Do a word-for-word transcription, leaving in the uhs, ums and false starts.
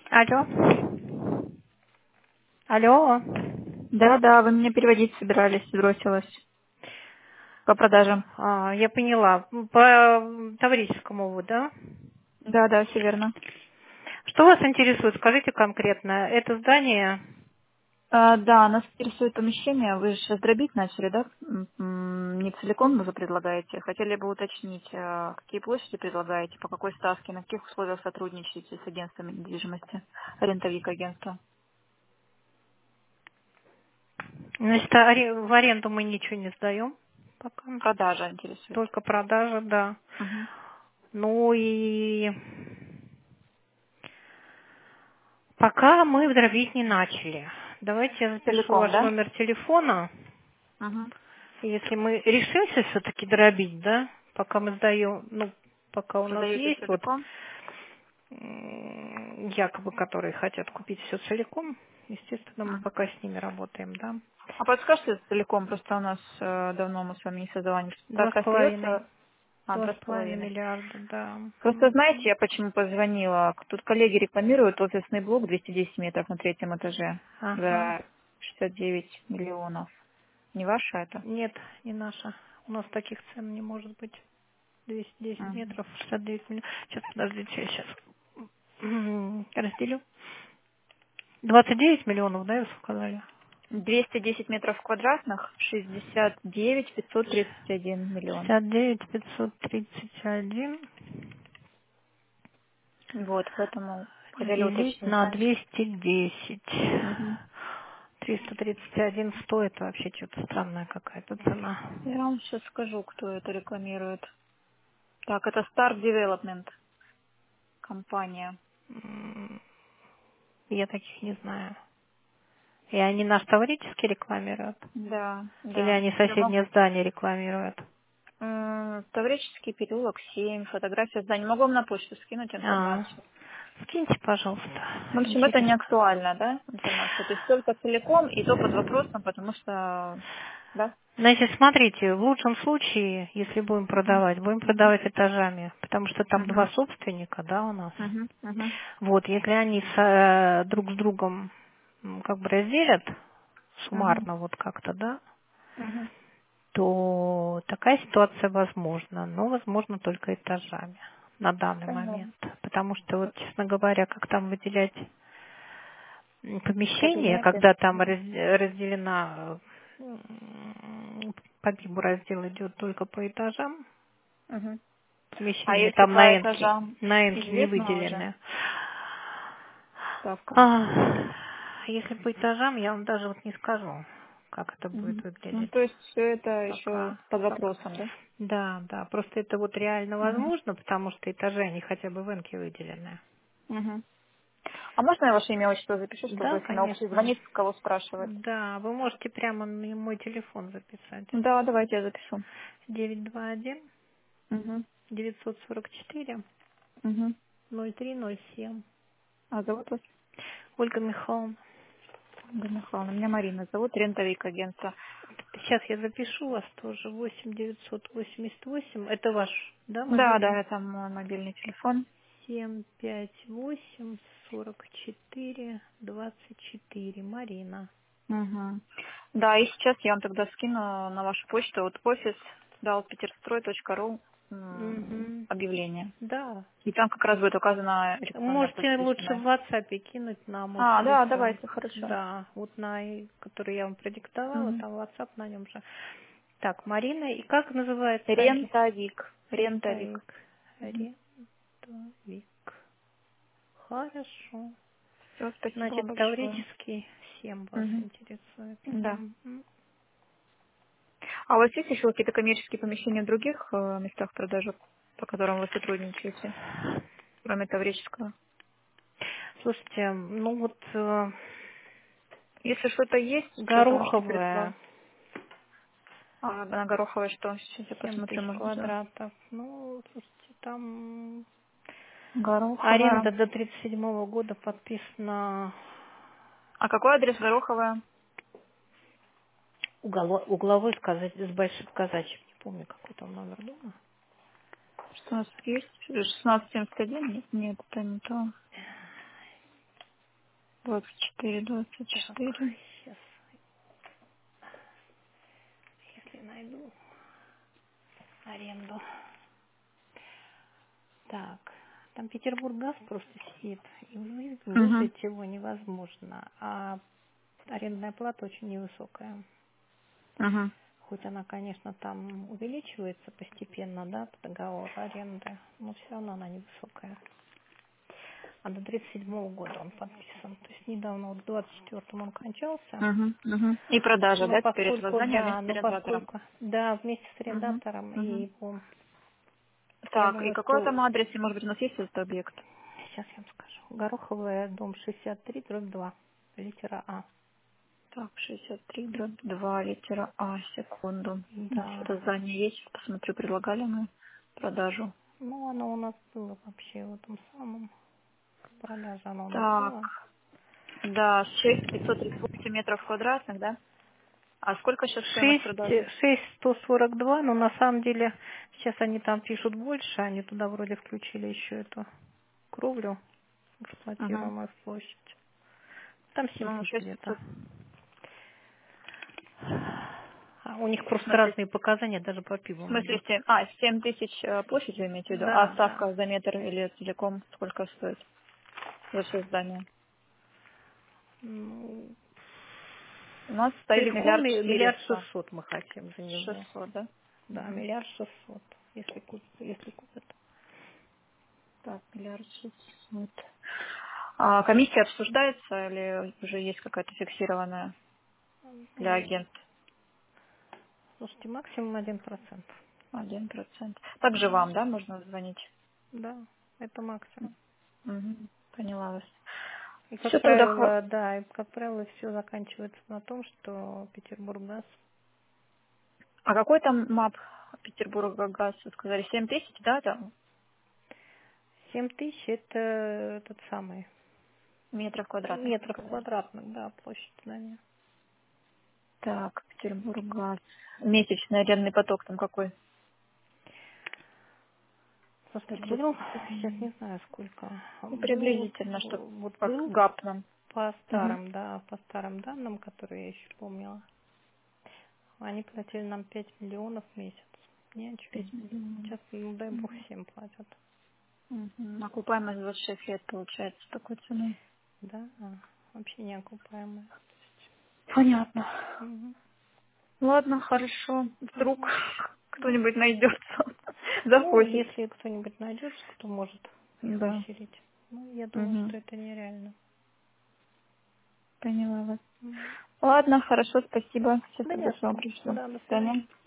Алло. Алло. Да, да, вы меня переводить собирались, бросилась по продажам. А, я поняла. По Таврическому, вот, да? Да, да, все верно. Что вас интересует? Скажите конкретно. Это здание? А, да, нас интересует помещение. Вы же дробить начали, да? М, м, Не целиком вы предлагаете. Хотели бы уточнить, а, какие площади предлагаете, по какой ставке, на каких условиях сотрудничаете с агентствами недвижимости, рентовик агентства. Значит, аре- в аренду мы ничего не сдаем пока. Продажа интересует. Только продажа, да. Мгм. Ну и пока мы дробить не начали. Давайте я запишу Целиком, ваш да? номер телефона. Мгм. Если мы решимся все-таки дробить, да, пока мы сдаем, ну, пока у нас Продаете есть вот целиком? м, якобы, которые хотят купить все целиком, естественно, мы Мгм. пока с ними работаем, да. А подскажете целиком, просто у нас э, давно мы с вами не созванивались. Два Так с половиной, остается. А, два два с с половиной половиной. миллиарда, да. Просто знаете, Мгм. я почему позвонила? Тут коллеги рекламируют офисный блок двести десять метров на третьем этаже Ага. за шестьдесят девять миллионов. Не ваше это? Нет, не наша. У нас таких цен не может быть. двести десять Мгм. метров, шестьдесят девять миллионов. Сейчас, подождите, я сейчас разделю. двадцать девять миллионов, да, вы сказали? двести десять метров квадратных, шестьдесят девять пятьсот тридцать один миллион. шестьдесят девять пятьсот тридцать один Вот, поэтому хотели делить уточнить. на двести десять. Мгм. триста тридцать один стоит вообще что-то странная какая-то цена. Я вам сейчас скажу, кто это рекламирует. Так, это Star Development компания. М, Я таких не знаю. И они наш таврический рекламируют? Да, Или да. они Я могу. соседнее здание рекламируют? М, Таврический переулок семь, фотография здания. Могу вам на почту скинуть А, информацию. скиньте, пожалуйста. В общем, это не Интересно. актуальна, да, информация? То есть только целиком и то под вопросом, потому что, да? Значит, смотрите, в лучшем случае, если будем Мгм. продавать, будем Мгм. продавать этажами, потому что там два Мгм. собственника, да, у нас. Мгм. Мгм. Вот, если они с, э, друг с другом м, как бы разделят Мгм. суммарно вот как-то, да, Мгм. то такая ситуация возможна, но возможно только этажами на данный Понятно. момент. Потому что вот, честно говоря, как там выделять м, помещение, Кабинеты. когда там раз- разделена э, м, по БИБу раздел идет только по этажам, Мгм. А помещение если там на по Энке, этажам на Энке не известно уже выделены. ставка? А, если по этажам, я вам даже вот не скажу, как это будет Мгм. Ну, выглядеть. то есть все это еще Пока, под пока. вопросом, да? Да, да, просто это вот реально Мгм. возможно, потому что этажи, они хотя бы в Энке выделены. Мгм. А можно я ваше имя, отчество запишу, чтобы Да, если на общий конечно. звонит, кого спрашивать? Да, вы можете прямо на мой телефон записать. Да, давайте я запишу. девять два один Угу. девятьсот сорок четыре Угу. ноль три ноль семь. А зовут вас? Ольга Михайловна. Ольга Михайловна. Меня Марина зовут, рентовик агентства. Сейчас я запишу вас тоже. восемь девятьсот восемьдесят восемь. Это ваш, да, Да, мобильный? да, это мой мобильный телефон. семь пять восемь сорок четыре двадцать четыре. Марина. Угу. Да, и сейчас я вам тогда скину на вашу почту вот офис далпетерстрой точка ру Угу. объявление. Да. И там как раз будет указано электронная Можете почта лучше в личная. WhatsApp кинуть на мой А, да, телефон. давайте, хорошо. Да, вот на и- который я вам продиктовала, Угу. там WhatsApp на нем же. Так, Марина, и как называется аги- Рентовик. Рентовик. рентовик? Рентовик. Хорошо. Все, спасибо вам Значит, большое. Таврический семь вас Мгм. интересует. Да. Мгм. А у вас есть еще какие-то коммерческие помещения в других э, местах продажи, по которым вы сотрудничаете, кроме Таврического? Слушайте, ну вот э, Если что-то есть, что-то можете Гороховая предположить. А на Гороховой что? Сейчас я семь посмотрю, тысяч может быть. квадратов. Ну, слушайте, там Гороховая. аренда до тридцать седьмого года подписана. А какой адрес Гороховая? Уголо- угловой сказать, с большим казачьим. Не помню, какой там номер дома. Что у нас тут есть? шестнадцать семьдесят один? Нет, нет, это не то. двадцать четыре, двадцать Так, четыре. сейчас, если найду аренду. Так, там Петербурггаз просто сидит, и вы- Угу. выжить его невозможно, а арендная плата очень невысокая. Угу. Хоть она, конечно, там увеличивается постепенно, да, по договору аренды, но все равно она невысокая. А до тридцать седьмого года он подписан. То есть недавно, вот в двадцать четвёртом он кончался. Угу. Угу. И продажа, Но да, теперь от поскольку, воздания да, вместе с но арендатором. поскольку, да, вместе с Угу. арендатором Угу. и по, я Так, и думаю, какой что там адрес, и, может быть, у нас есть этот объект? сейчас я вам скажу. Гороховая, дом шестьдесят три, дробь два, литера А. Так, шестьдесят три, дробь два, литера А, секунду. У нас Да. это здание есть, посмотрю, предлагали мы продажу. Ну, оно у нас было вообще в этом самом продаже, оно у нас Так, было. да, шесть пятьсот тридцать восемь метров квадратных, да? А сколько сейчас стоимость продажи? Шесть, шесть сто сорок два, но на самом деле сейчас они там пишут больше, они туда вроде включили еще эту кровлю, Угу. эксплуатируемую площадь. Там семь Ну, тысяч шесть где-то. пятьсот. А у них В просто смысле, разные показания, даже по в пивам смысле идут. семь, а, семь тысяч э, площадь вы имеете в виду? А Да, да. ставка за метр или целиком сколько стоит за все здание? Ну, У нас стоит целиком миллиард ми- миллиард четыреста. шестьсот мы хотим за него. Шестьсот, да? Да, Мгм. миллиард шестьсот, если купят, если купят. Так, миллиард шестьсот. А комиссия обсуждается или уже есть какая-то фиксированная для Ну, агентов? слушайте, максимум один процент. Один процент. Также вам, да, можно звонить? Да, это максимум. Мгм. Поняла вас. И, как Все тогда. хо- правило, да, и, как правило, все заканчивается на том, что Петербурггаз А какой там мап Петербурга газ? Вы сказали семь тысяч, да, там семь тысяч это этот самый метров квадратных, вы метров сказали. квадратных, да, площадь здания. Так, Петербург газ. Месячный арендный поток там какой? Слушайте, был, сейчас Приблизительно. не знаю сколько, Ну, был, приблизительно, что вот как был гап нам. по Угу. старым, да, по старым данным, которые я еще помнила, они платили нам пять миллионов в месяц. Ни о чем. пять миллионов. Сейчас, ну дай бог, всем платят. Угу. Окупаемость двадцать шесть лет получается с такой ценой. Да, вообще неокупаемые. Понятно. Мгм. Ладно, хорошо. Вдруг Мгм. Да. кто-нибудь найдется, Ну, захочет. если кто-нибудь найдется, кто может их Да. усилить. Ну, я думаю, Угу. что это нереально. Поняла вас. Мгм. Ладно, хорошо, спасибо. Сейчас Да не тогда о к вам чем. пришлю. Да, до До свидания. свидания.